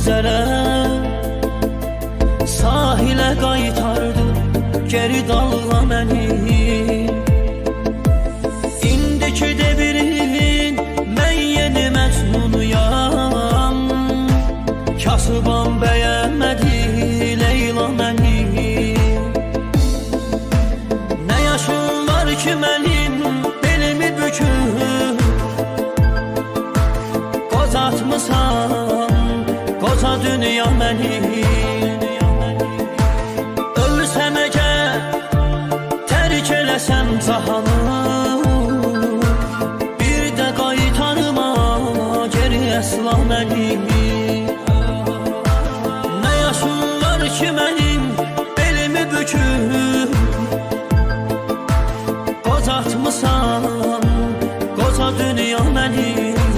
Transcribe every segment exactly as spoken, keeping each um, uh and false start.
üzərə, sahilə qaytardı geri dalğa məni. İndiki devirin mən yeni Məcnunuyam, kasıbam bəyənmədi Leyla məni. Nə yaşım var ki mənim belimi bükür, qocatmısan qoca dünya məni. Ölsəm əgər tərk eləsəm cahanı, bir də qaytarma geri əsla məni. Nə yaşım var ki mənim belimi bükür, qocatmısan qoca dünya məni.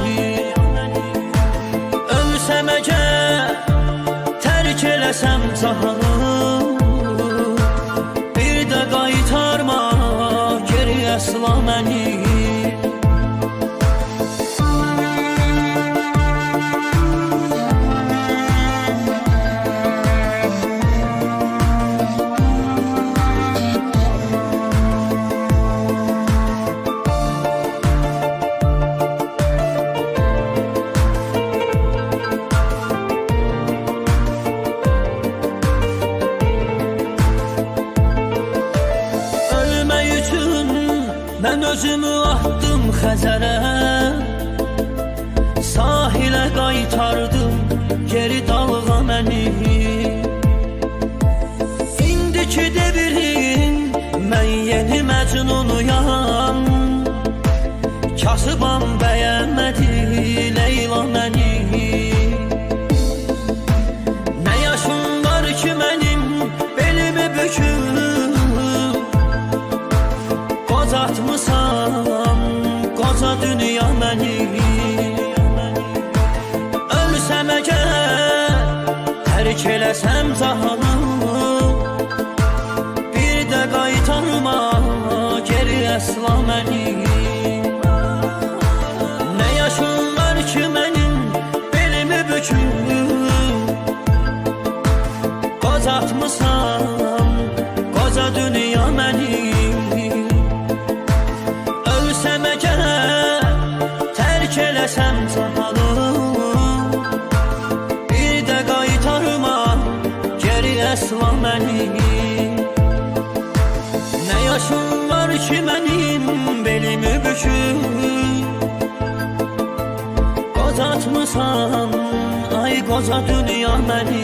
Ölsəm əgər tərk eləsəm cahanı, bir də qaytarma geri əsla məni. Mən özümü atdım Xəzərə, sahilə qaytardım geri dalğa məni. İndiki devirin mən yeni Məcnunuyam, kasıbam bəyənmədi Leyla məni. Nə yaşım var ki mənim belimi bükür, qocatmısan qoca dünya məni. Ölsəm əgər tərk eləsəm cahanı, bir də qaytarma geri əsla məni. Nə yaşım var ki mənim belimi bükür, qocatmısan qoca dünya məni. Ölsəm əgər tərk eləsəm cahanı, bir də qaytarma geri əsla məni. Nə yaşım var ki mənim belimi bükür, qocatmısan ay qoca dünya məni.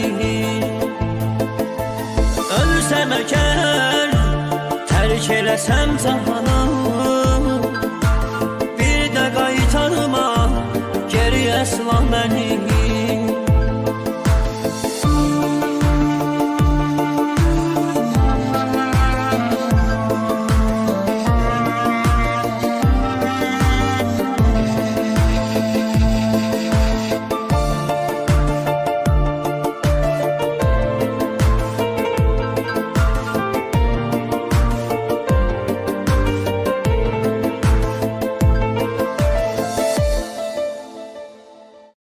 Ölsəm əgər tərk eləsəm cahanı, bir də qaytarma geri əsla məni.